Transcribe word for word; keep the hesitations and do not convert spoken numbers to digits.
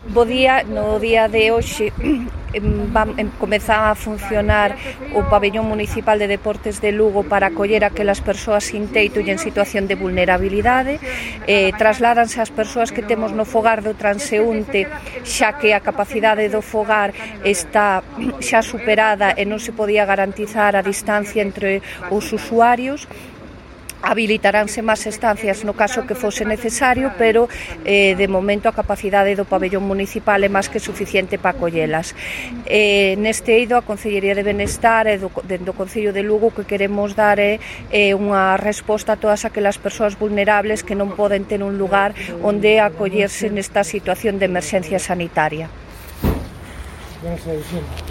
Bo día, no día de hoxe comeza a funcionar o pabellón municipal de deportes de Lugo para acoller aquelas persoas sin teito e en situación de vulnerabilidade. Eh, trasládanse as persoas que temos no fogar do transeúnte, xa que a capacidade do fogar está xa superada e non se podía garantizar a distancia entre os usuarios. Habilitaránse máis estancias no caso que fose necesario, pero eh, de momento a capacidade do pabellón municipal é máis que suficiente para acollelas. Eh, neste eido a Concellería de Benestar e do, dentro do Concello de Lugo que queremos dar é eh, unha resposta a todas aquelas persoas vulnerables que non poden ter un lugar onde acollerse nesta situación de emerxencia sanitaria.